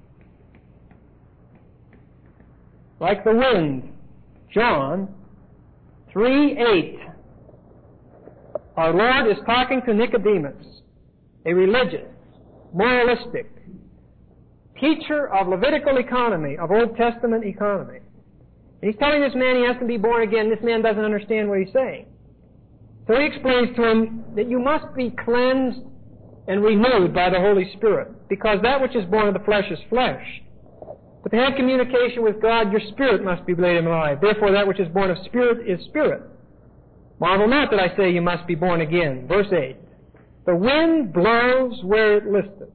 Like the wind. John three eight. Our Lord is talking to Nicodemus, a religious, moralistic teacher of Levitical economy, of Old Testament economy. And he's telling this man he has to be born again. This man doesn't understand what he's saying. So he explains to him that you must be cleansed and renewed by the Holy Spirit, because that which is born of the flesh is flesh. But to have communication with God, your spirit must be made alive. Therefore, that which is born of spirit is spirit. Marvel not that I say you must be born again. Verse eight. The wind blows where it listeth,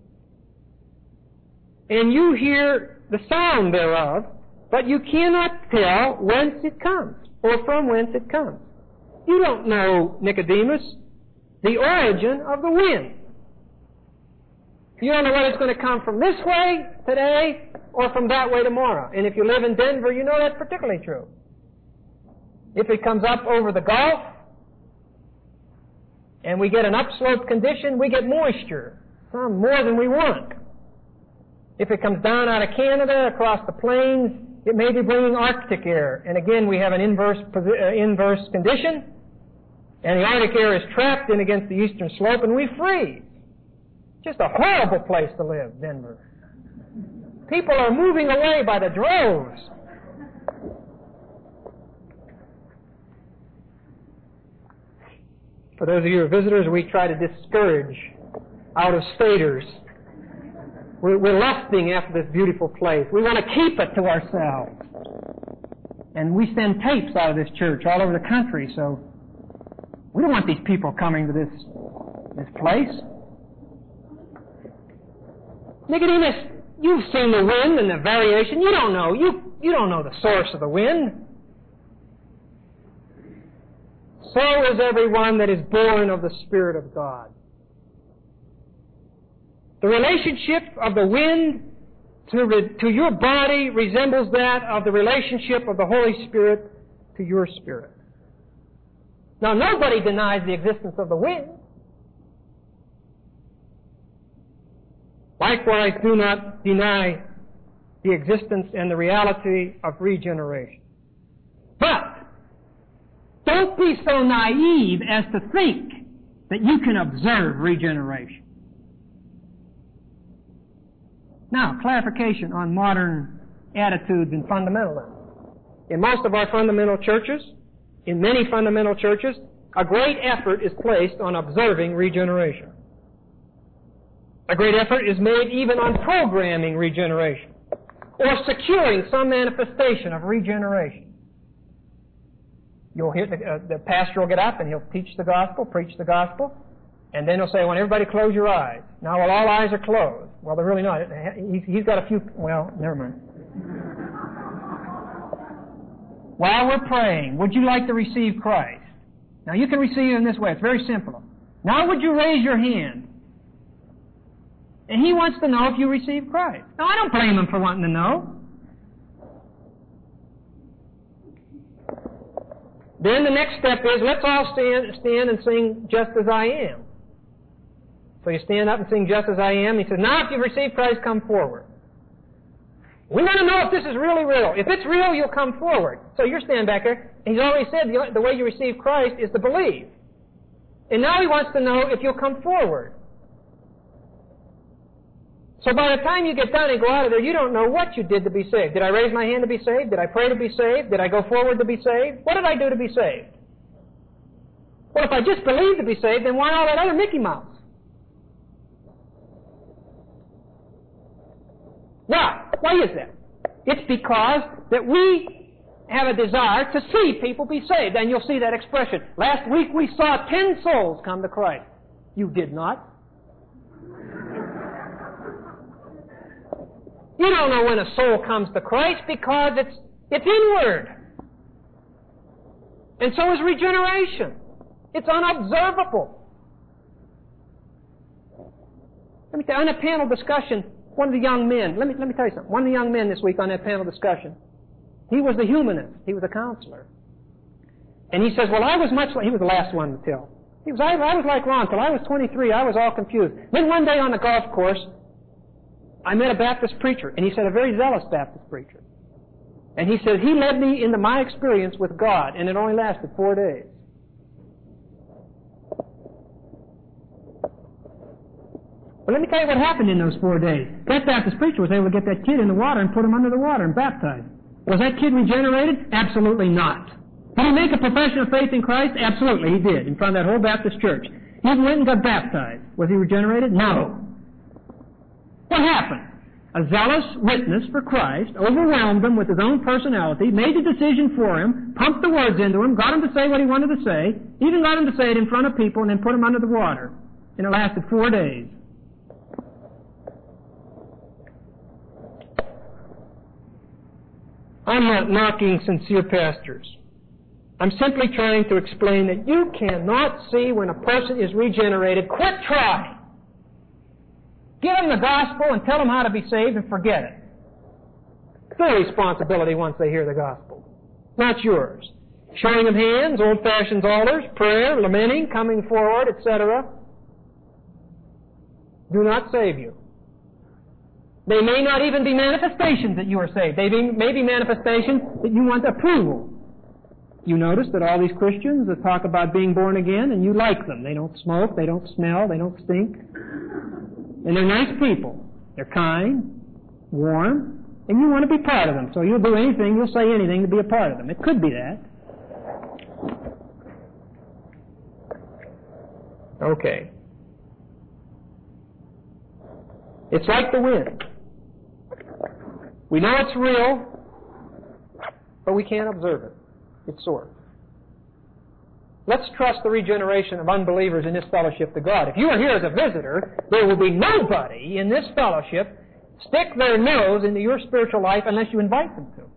and you hear the sound thereof, but you cannot tell whence it comes, or from whence it comes. You don't know, Nicodemus, the origin of the wind. You don't know whether it's going to come from this way today or from that way tomorrow. And if you live in Denver, you know that's particularly true. If it comes up over the Gulf and we get an upslope condition, we get moisture, some more than we want. If it comes down out of Canada across the plains, it may be bringing Arctic air. And again, we have an inverse, uh, inverse condition. And the Arctic air is trapped in against the eastern slope, and we freeze. Just a horrible place to live, Denver. People are moving away by the droves. For those of you who are visitors, we try to discourage out-of-staters. We're, we're lusting after this beautiful place. We want to keep it to ourselves. And we send tapes out of this church all over the country, so we don't want these people coming to this, this place. Nicodemus, you've seen the wind and the variation. You don't know. You, you don't know the source of the wind. So is everyone that is born of the Spirit of God. The relationship of the wind to, re, to your body resembles that of the relationship of the Holy Spirit to your spirit. Now, nobody denies the existence of the wind. Likewise, do not deny the existence and the reality of regeneration. But don't be so naive as to think that you can observe regeneration. Now, clarification on modern attitudes and fundamentalism. In most of our fundamental churches, in many fundamental churches, a great effort is placed on observing regeneration. A great effort is made even on programming regeneration or securing some manifestation of regeneration. You'll hear the, uh, the pastor will get up and he'll teach the gospel, preach the gospel, and then he'll say, "I want everybody to close your eyes." Now, well, all eyes are closed. Well, they're really not. He's, he's got a few, well, never mind. While we're praying, would you like to receive Christ? Now, you can receive Him in this way. It's very simple. Now, would you raise your hand? And he wants to know if you receive Christ. Now, I don't blame him for wanting to know. Then the next step is, let's all stand, stand and sing Just As I Am. So you stand up and sing Just As I Am. He says, now if you've received Christ, come forward. We want to know if this is really real. If it's real, you'll come forward. So you're standing back there. He's already said the, the way you receive Christ is to believe. And now he wants to know if you'll come forward. So by the time you get done and go out of there, you don't know what you did to be saved. Did I raise my hand to be saved? Did I pray to be saved? Did I go forward to be saved? What did I do to be saved? Well, if I just believed to be saved, then why all that other Mickey Mouse? Now, why is that? It's because that we have a desire to see people be saved. And you'll see that expression. Last week we saw ten souls come to Christ. You did not. You don't know when a soul comes to Christ because it's, it's inward. And so is regeneration. It's unobservable. Let me tell you, on a panel discussion, one of the young men, let me, let me tell you something. One of the young men this week on that panel discussion, he was the humanist. He was a counselor. And he says, well, I was much like, he was the last one to tell. He was, I, I was like Ron, till I was twenty-three, I was all confused. Then one day on the golf course, I met a Baptist preacher, and he said, a very zealous Baptist preacher. And he said, he led me into my experience with God, and it only lasted four days. Well, let me tell you what happened in those four days. That Baptist preacher was able to get that kid in the water and put him under the water and baptize him. Was that kid regenerated? Absolutely not. Did he make a profession of faith in Christ? Absolutely, he did, in front of that whole Baptist church. He went and got baptized. Was he regenerated? No. What happened? A zealous witness for Christ overwhelmed him with his own personality, made the decision for him, pumped the words into him, got him to say what he wanted to say, even got him to say it in front of people, and then put him under the water. And it lasted four days. I'm not knocking sincere pastors. I'm simply trying to explain that you cannot see when a person is regenerated. Quit trying. Give them the gospel and tell them how to be saved and forget it. It's their responsibility once they hear the gospel, not yours. Showing of hands, old-fashioned altars, prayer, lamenting, coming forward, et cetera, do not save you. They may not even be manifestations that you are saved. They may be manifestations that you want approval. You notice that all these Christians that talk about being born again, and you like them. They don't smoke, they don't smell, they don't stink. And they're nice people. They're kind, warm, and you want to be part of them. So you'll do anything, you'll say anything to be a part of them. It could be that. Okay. It's like the wind. We know it's real, but we can't observe it. It's sort. Let's trust the regeneration of unbelievers in this fellowship to God. If you are here as a visitor, there will be nobody in this fellowship stick their nose into your spiritual life unless you invite them to.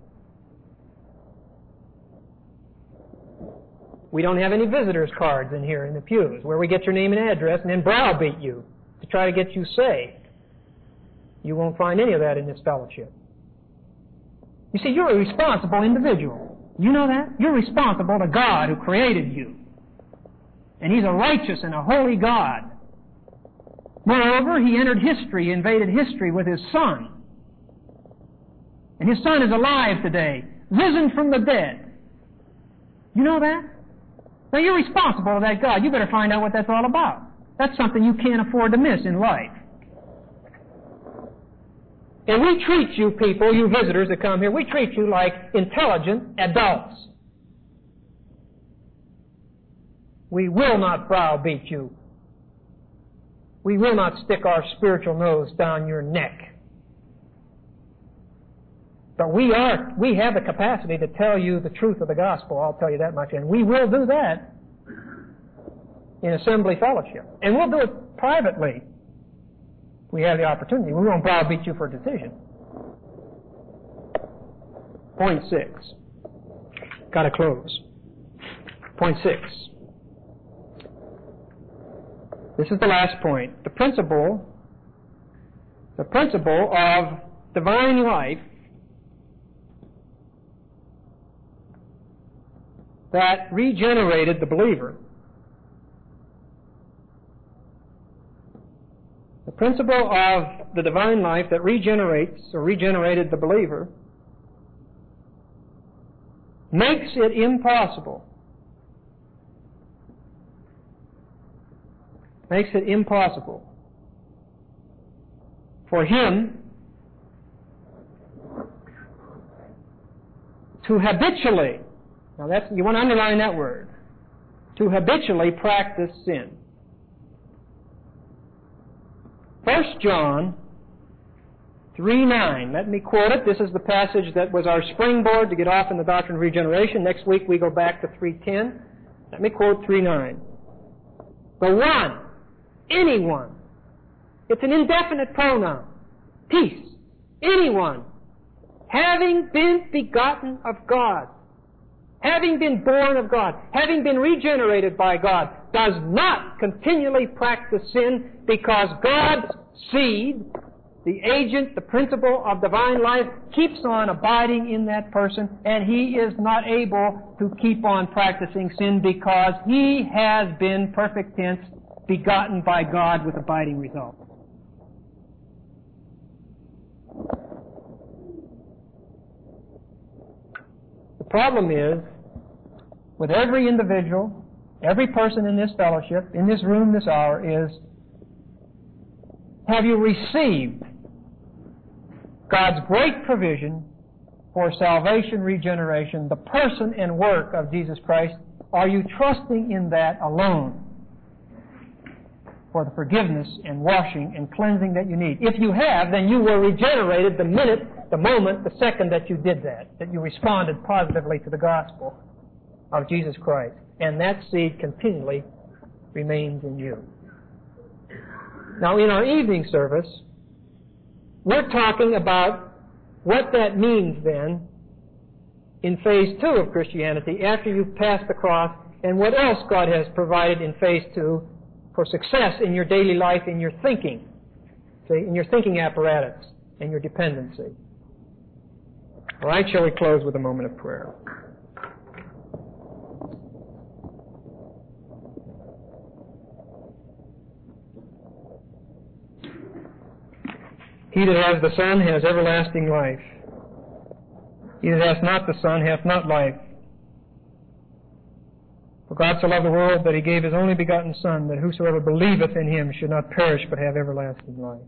We don't have any visitors cards in here in the pews where we get your name and address and then browbeat you to try to get you saved. You won't find any of that in this fellowship. You see, you're a responsible individual. You know that? You're responsible to God who created you. And He's a righteous and a holy God. Moreover, He entered history, invaded history with His Son. And His Son is alive today, risen from the dead. You know that? Now you're responsible to that God. You better find out what that's all about. That's something you can't afford to miss in life. And we treat you people, you visitors that come here, we treat you like intelligent adults. We will not browbeat you. We will not stick our spiritual nose down your neck. But we are, we have the capacity to tell you the truth of the gospel, I'll tell you that much, and we will do that in assembly fellowship. And we'll do it privately. We have the opportunity. We won't browbeat you for a decision. Point six. Got to close. Point six. This is the last point. The principle, the principle of divine life that regenerated the believer. The principle of the divine life that regenerates or regenerated the believer makes it impossible. Makes it impossible for him to habitually, now that's, you want to underline that word, to habitually practice sin. First John three nine. Let me quote it. This is the passage that was our springboard to get off in the doctrine of regeneration. Next week we go back to three ten. Let me quote three nine. The one, anyone. It's an indefinite pronoun. Peace. Anyone. Having been begotten of God. Having been born of God. Having been regenerated by God. Does not continually practice sin because God's seed, the agent, the principle of divine life, keeps on abiding in that person, and he is not able to keep on practicing sin because he has been, perfect tense, begotten by God with abiding results. The problem is, with every individual, every person in this fellowship, in this room this hour, is, have you received God's great provision for salvation, regeneration, the person and work of Jesus Christ? Are you trusting in that alone for the forgiveness and washing and cleansing that you need? If you have, then you were regenerated the minute, the moment, the second that you did that, that you responded positively to the gospel of Jesus Christ. And that seed continually remains in you. Now, in our evening service, we're talking about what that means then in phase two of Christianity after you've passed the cross, and what else God has provided in phase two for success in your daily life, in your thinking, see, in your thinking apparatus and your dependency. All right, shall we close with a moment of prayer? He that has the Son has everlasting life. He that hath not the Son hath not life. For God so loved the world that He gave His only begotten Son, that whosoever believeth in Him should not perish but have everlasting life.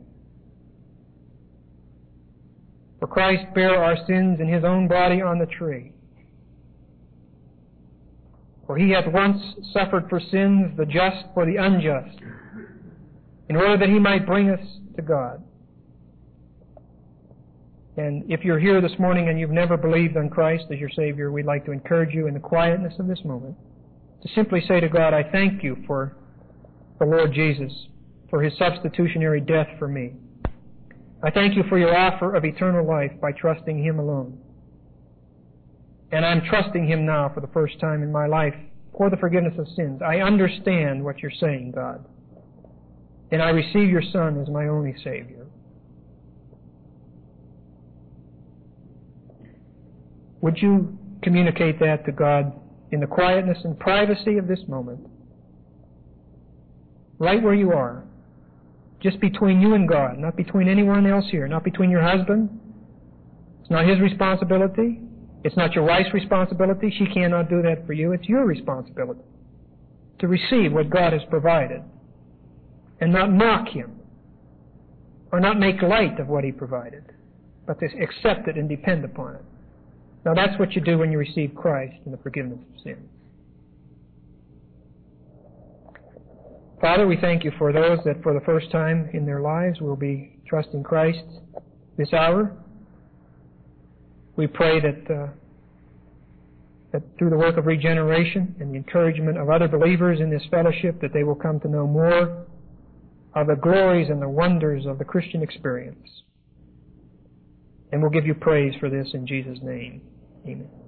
For Christ bare our sins in His own body on the tree. For He hath once suffered for sins, the just for the unjust, in order that He might bring us to God. And if you're here this morning and you've never believed on Christ as your Savior, we'd like to encourage you in the quietness of this moment to simply say to God, I thank you for the Lord Jesus, for His substitutionary death for me. I thank you for your offer of eternal life by trusting Him alone. And I'm trusting Him now for the first time in my life for the forgiveness of sins. I understand what you're saying, God. And I receive your Son as my only Savior. Would you communicate that to God in the quietness and privacy of this moment? Right where you are. Just between you and God, not between anyone else here, not between your husband. It's not his responsibility. It's not your wife's responsibility. She cannot do that for you. It's your responsibility to receive what God has provided and not mock Him or not make light of what He provided, but to accept it and depend upon it. Now that's what you do when you receive Christ and the forgiveness of sins. Father, we thank you for those that for the first time in their lives will be trusting Christ this hour. We pray that, uh, that through the work of regeneration and the encouragement of other believers in this fellowship, that they will come to know more of the glories and the wonders of the Christian experience. And we'll give you praise for this in Jesus' name. Amen.